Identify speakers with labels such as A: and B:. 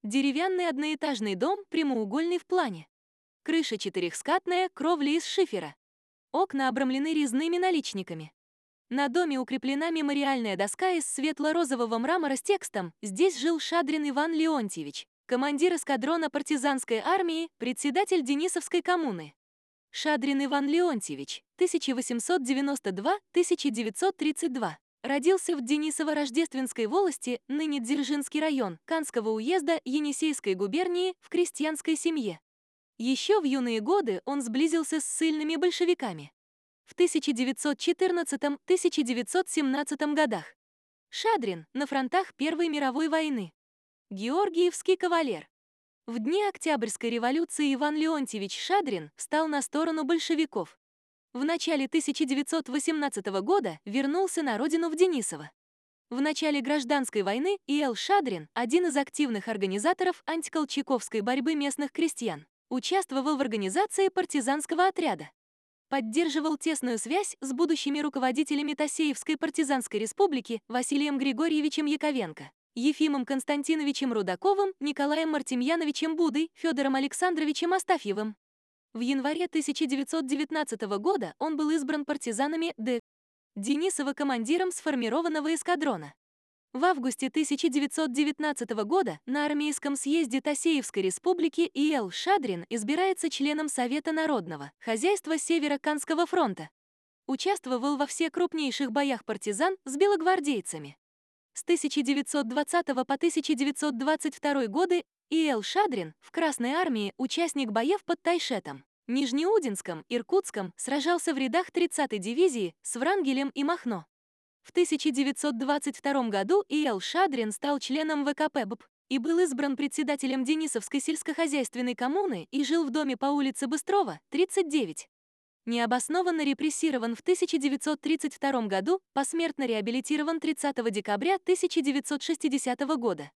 A: Деревянный одноэтажный дом, прямоугольный в плане. Крыша четырехскатная, кровля из шифера. Окна обрамлены резными наличниками. На доме укреплена мемориальная доска из светло-розового мрамора с текстом «Здесь жил Шадрин Иван Леонтьевич, командир эскадрона партизанской армии, председатель Денисовской коммуны». Шадрин Иван Леонтьевич, 1892-1932. Родился в Денисово-Рождественской волости, ныне Дзержинский район, Канского уезда Енисейской губернии, в крестьянской семье. Еще в юные годы он сблизился с ссыльными большевиками. В 1914-1917 годах. Шадрин на фронтах Первой мировой войны. Георгиевский кавалер. В дни Октябрьской революции Иван Леонтьевич Шадрин стал на сторону большевиков. В начале 1918 года вернулся на родину в Денисово. В начале гражданской войны И.Л. Шадрин, один из активных организаторов антиколчаковской борьбы местных крестьян, участвовал в организации партизанского отряда. Поддерживал тесную связь с будущими руководителями Тассеевской партизанской республики Василием Григорьевичем Яковенко, Ефимом Константиновичем Рудаковым, Николаем Мартемьяновичем Будой, Федором Александровичем Астафьевым. В январе 1919 года он был избран партизанами Денисова командиром сформированного эскадрона. В августе 1919 года на армейском съезде Тассеевской республики И.Л. Шадрин избирается членом Совета народного хозяйства Северо-Канского фронта. Участвовал во всех крупнейших боях партизан с белогвардейцами. С 1920 по 1922 годы И.Л. Шадрин в Красной армии, участник боев под Тайшетом, Нижнеудинском, Иркутском, сражался в рядах 30-й дивизии с Врангелем и Махно. В 1922 году И.Л. Шадрин стал членом ВКП-БП и был избран председателем Денисовской сельскохозяйственной коммуны и жил в доме по улице Быстрова, 39. Необоснованно репрессирован в 1932 году, посмертно реабилитирован 30 декабря 1960 года.